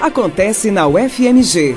acontece na UFMG.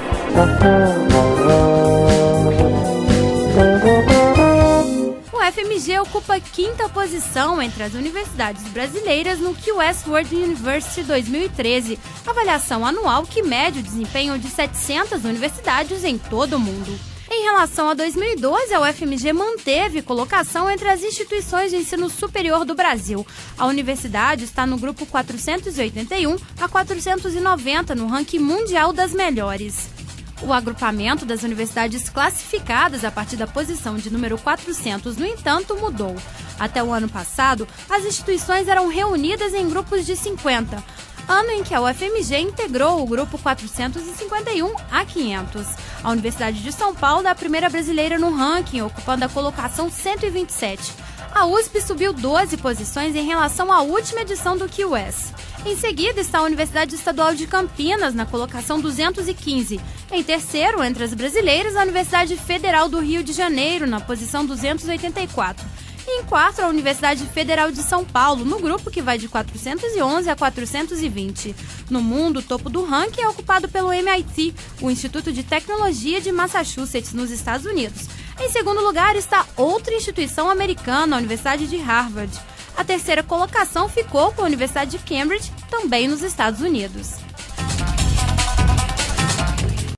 O UFMG ocupa a 5ª posição entre as universidades brasileiras no QS World University 2013, avaliação anual que mede o desempenho de 700 universidades em todo o mundo. Em relação a 2012, a UFMG manteve colocação entre as instituições de ensino superior do Brasil. A universidade está no grupo 481 a 490 no ranking mundial das melhores. O agrupamento das universidades classificadas a partir da posição de número 400, no entanto, mudou. Até o ano passado, as instituições eram reunidas em grupos de 50, ano em que a UFMG integrou o grupo 451 a 500. A Universidade de São Paulo é a primeira brasileira no ranking, ocupando a colocação 127. A USP subiu 12 posições em relação à última edição do QS. Em seguida está a Universidade Estadual de Campinas, na colocação 215. Em terceiro, entre as brasileiras, a Universidade Federal do Rio de Janeiro, na posição 284. E em quarto, a Universidade Federal de São Paulo, no grupo que vai de 411 a 420. No mundo, o topo do ranking é ocupado pelo MIT, o Instituto de Tecnologia de Massachusetts, nos Estados Unidos. Em segundo lugar está outra instituição americana, a Universidade de Harvard. A terceira colocação ficou com a Universidade de Cambridge, também nos Estados Unidos.